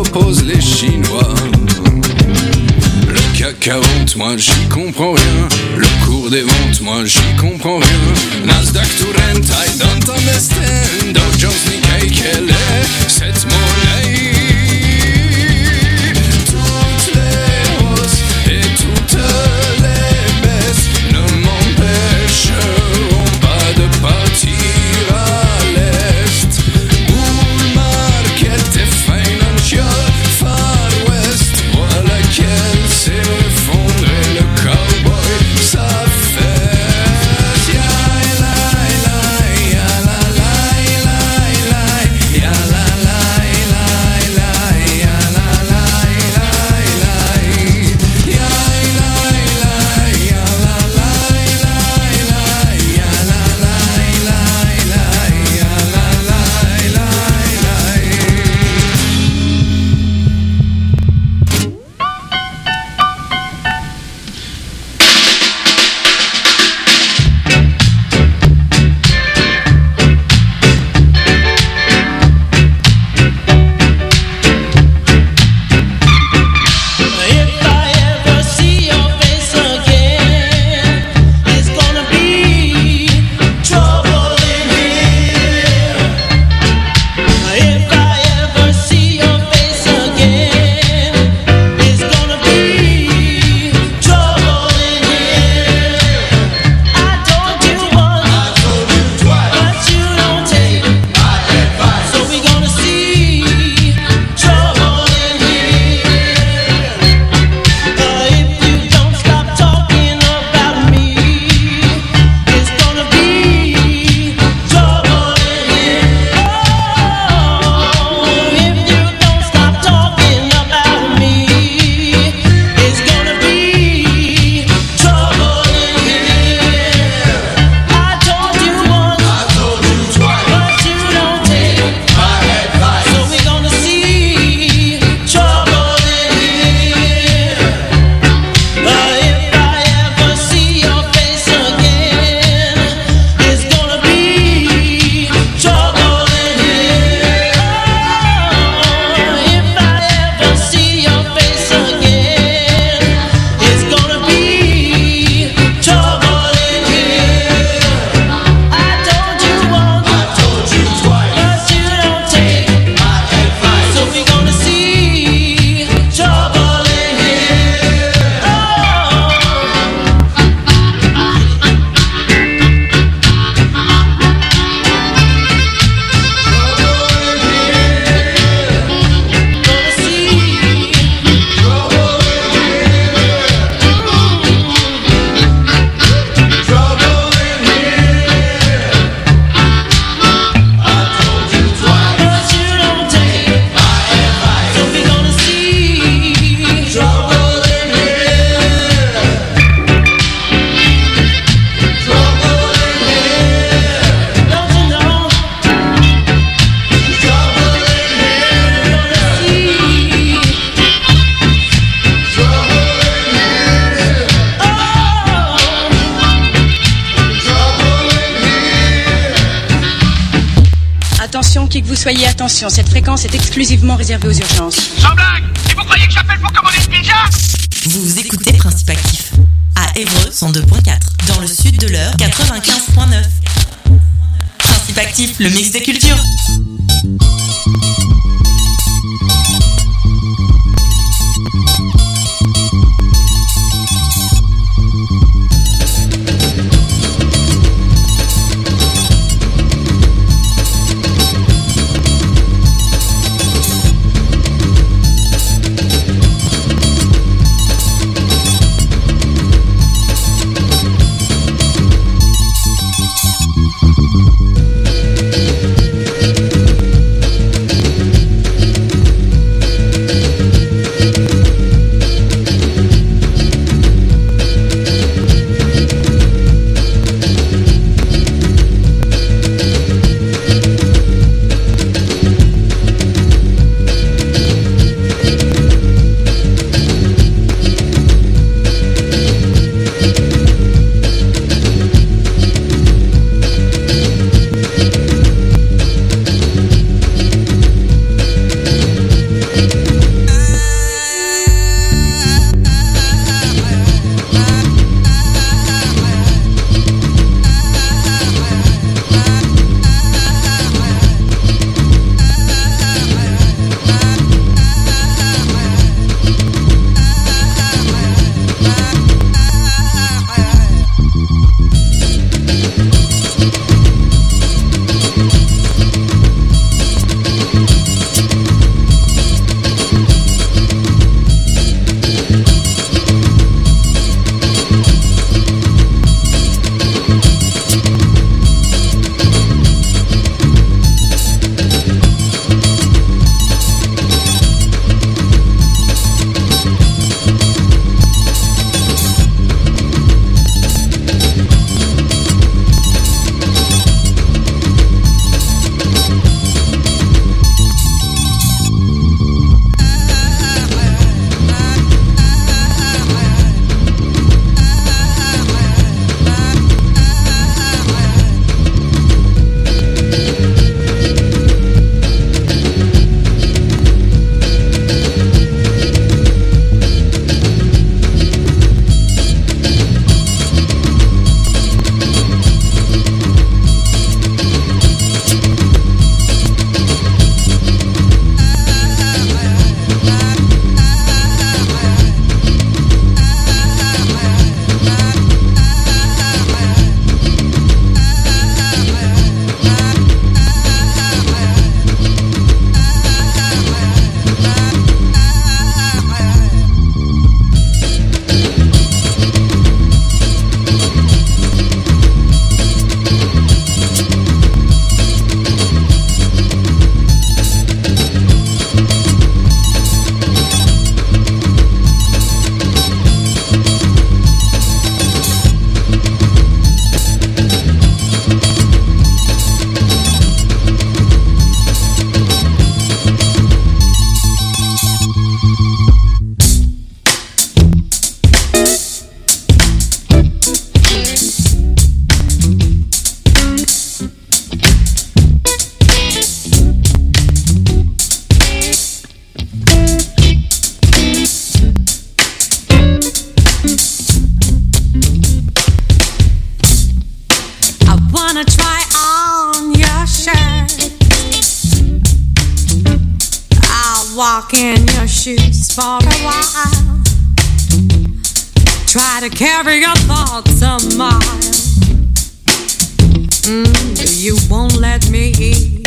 imposent les Chinois. Le CAC 40, moi j'y comprends rien. Le cours des ventes, moi j'y comprends rien. Nasdaq to rent, I don't understand. Dow Jones, Nikkei, quelle est cette monnaie? Toutes les hausses et toutes les baisses ne m'empêcheront pas de partir à l'est. Bull market et financial Far West, voilà quel s'est effondré le cowboy, ça fait Qui que vous soyez, attention, cette fréquence est exclusivement réservée aux urgences. Sans blague! Et vous croyez que j'appelle pour commander une pizza? Vous écoutez Principe Actif à Évreux 102.4, dans le sud de l'Eure 95.9. Principe Actif, le mix des cultures. walk in your shoes for a while. Try to carry your thoughts a mile. You won't let me eat.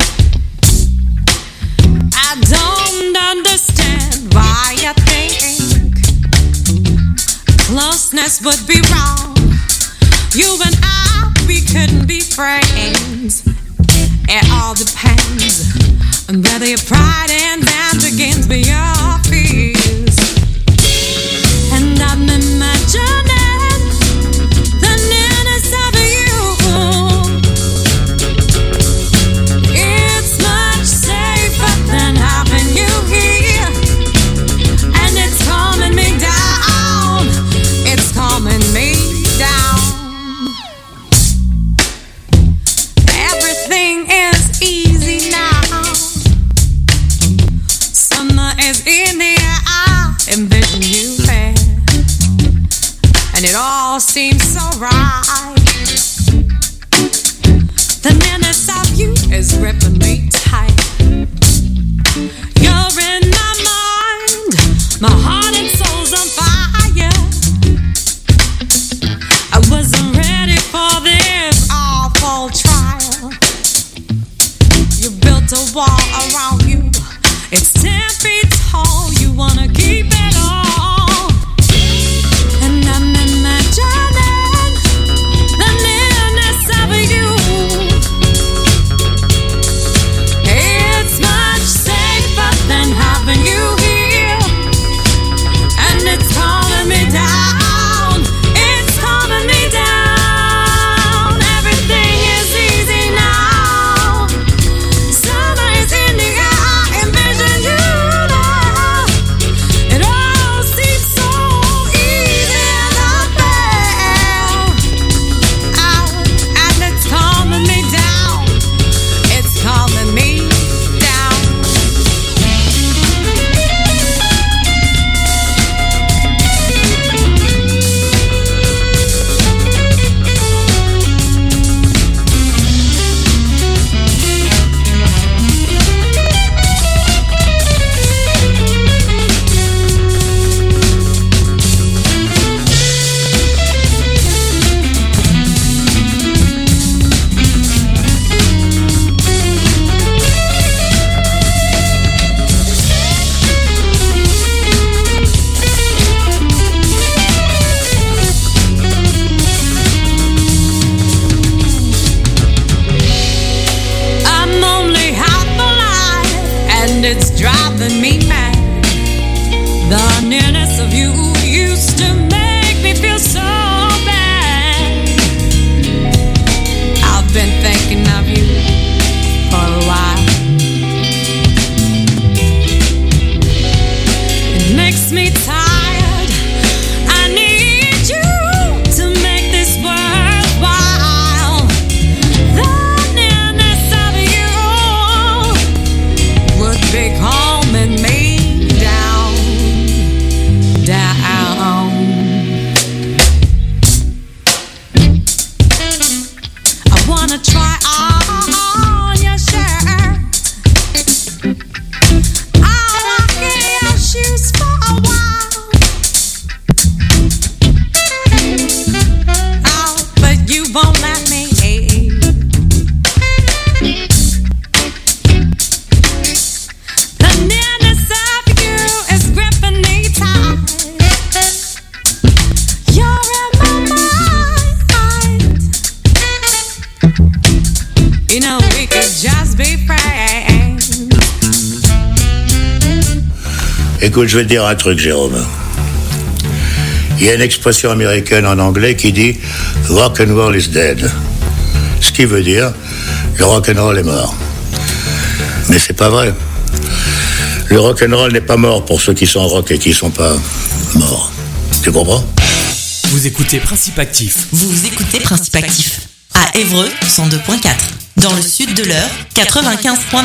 I don't understand why you think closeness would be wrong. You and I, we couldn't be friends. It all depends on whether your pride and that begins with your fears. And I'm imagining the nearness of you. It's much safer than having you here. And it's calming me down. It's calming me down. Everything is easy now. Summer is in the air. I envision you there. And it all seems so right. The nearness of you is gripping me tight. You're in my mind. My heart and soul's on fire. I wasn't ready for this awful trial. You built a wall around you. It's 10 feet tall. You wanna keep it all. And I'm imagining the nearness of you. It's much safer than having you here. And it's calming me down. It's calming me down. Everything is easy now. Summer is in the air. I envision you now. It all seems so easy and unfair. And it's calming me down. It's calming me down. I'm only half alive, and it's driving me mad. The nearness of you used to make me feel so bad. I've been thinking of you for a while. It makes me tired. I need you to make this worthwhile. The nearness of you would be calming me down, down. I wanna try on your shirt. I'll walk in your shoes for a while. Oh, but you won't let me. The nearness of you is gripping me tight. You're in my mind. You know we could just be friends. Écoute, je vais te dire un truc, Jérôme. Il y a une expression américaine en anglais qui dit « rock and roll is dead ». Ce qui veut dire « le rock and roll est mort ». Mais c'est pas vrai. Le rock and roll n'est pas mort pour ceux qui sont rock et qui sont pas morts. Tu comprends? Vous écoutez Principe Actif. Vous écoutez Principe Actif à Évreux 102.4, dans le sud de l'Eure 95.9.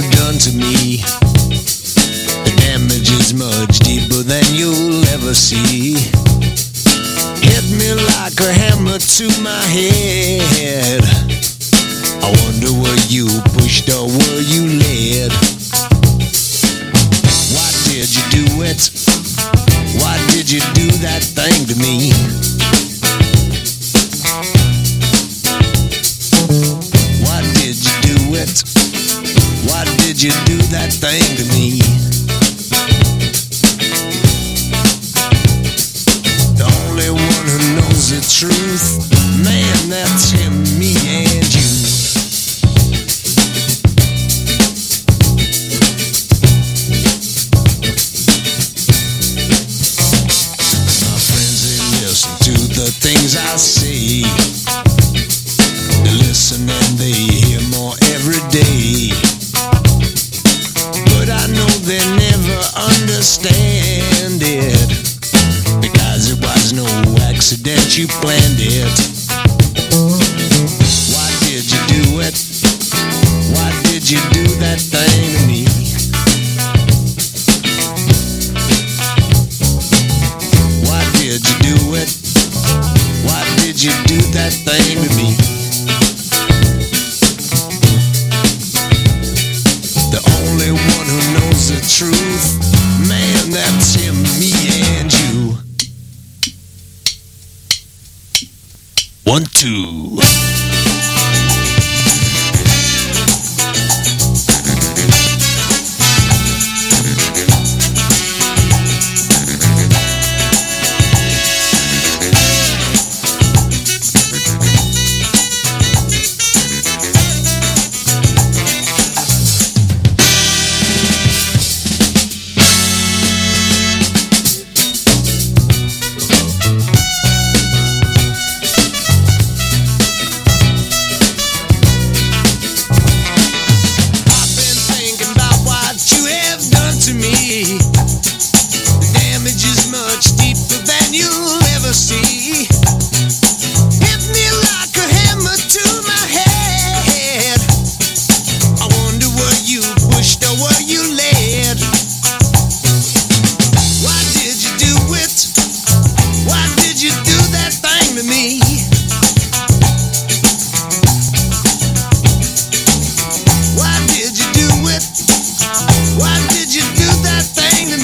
have done to me. The damage is much deeper than you'll ever see. Hit me like a hammer to my head. I wonder were you pushed or were you led? Why did you do it? Why did you do that thing to me? Why did you do it? Why did you do that thing to me? The only one who knows the truth, man, that's him, me and you. My friends, they listen to the things I say. They listen and they hear more every day. But I know they never understand it, because it was no accident, you planned it. Why did you do it? Why did you do that thing to me? Why did you do it? Why did you do that thing to me? The only one who knows the truth, man, that's him, me and you. 1, 2. Thing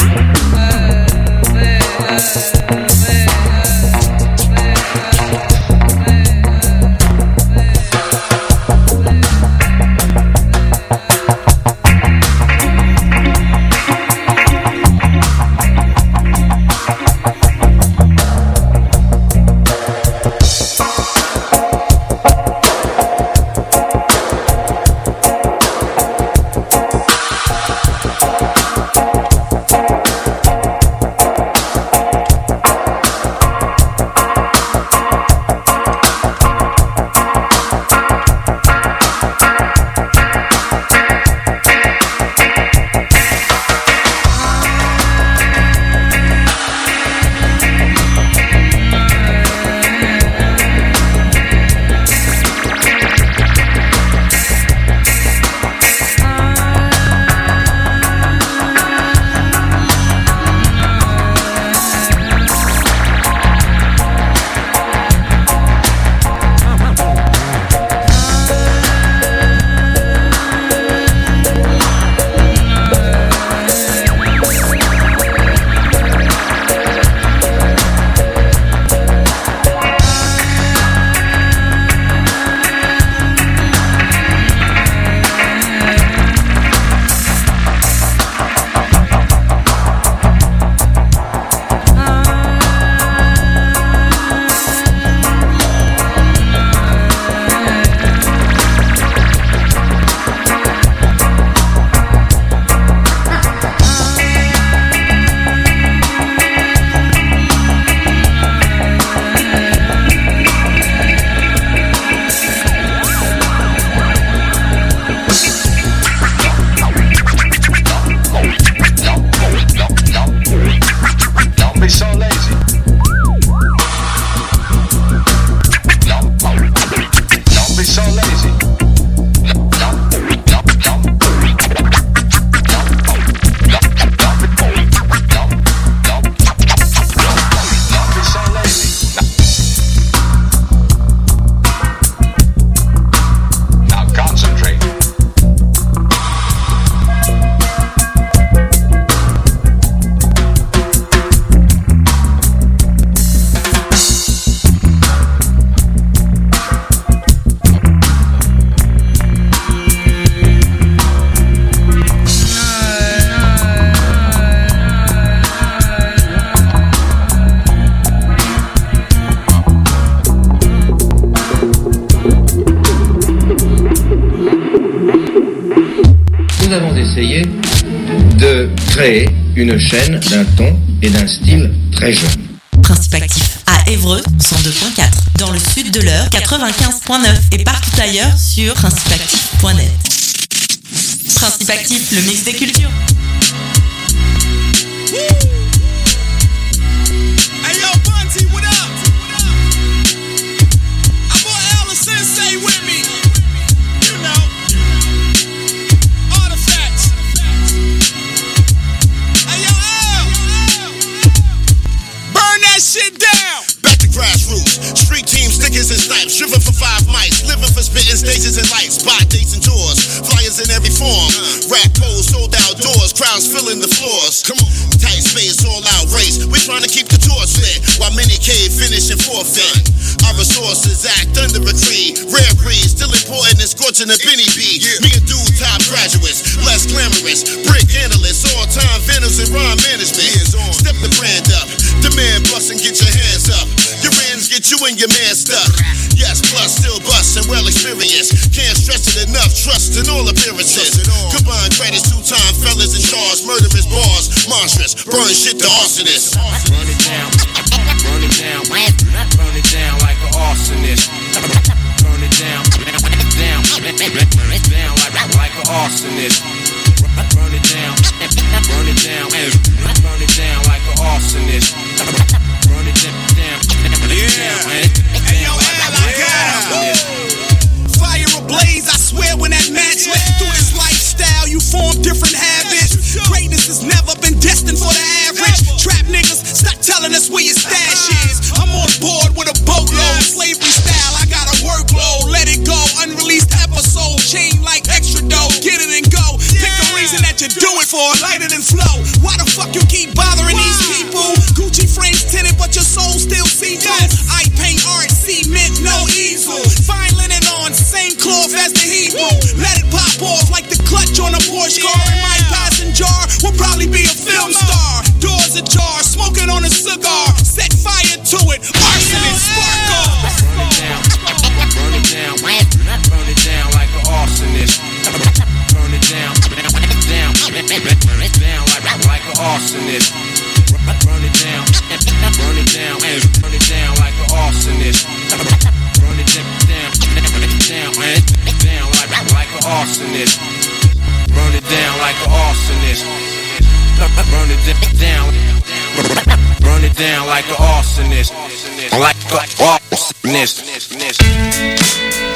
essayé de créer une chaîne d'un ton et d'un style très jeune. Principe actif à Évreux 102.4, dans le sud de l'Eure 95.9 et partout ailleurs sur principeactif.net. Principe actif, le mix des cultures. And snipes, driven for 5 mics, living for spitting stages and lights, spot dates and tours, flyers in every form, rap pose sold outdoors, crowds filling the floors. Come on, tight space, all out race. We're trying to keep the torch lit, while many cave finish and forfeit. Our resources act under a tree, rare breed, still important and scorching a Benny B. Me and dude top graduates, less glamorous, brick analysts, all time vendors and rhyme management. Step the brand up, demand bust and get your hands up. Your ends get you and your man stuck. Yes, plus still bust and well experienced. Can't stress it enough, trust in all appearances. Combined credits, 2-time fellas in charge, murderous bars, monstrous, burn shit to arsonists. Burn it down, burn it down, burn it down like an arsonist. Burn it down, burn it down like an arsonist. Burn it down, burn it down, burn it down like an arsonist. Burn it down, hey yo, Al, I got him. Fire ablaze, I swear when that match led through this lifestyle, you form different habits. Greatness has never been destined for the average. Trap niggas, stop telling us where your stash is. I'm on board with a boatload, slavery style, I got a workload. Let it go, unreleased episode, chain like extra dough, get it and go. arsonist. Burn it down. Burn it down like an arsonist. Like an arsonist.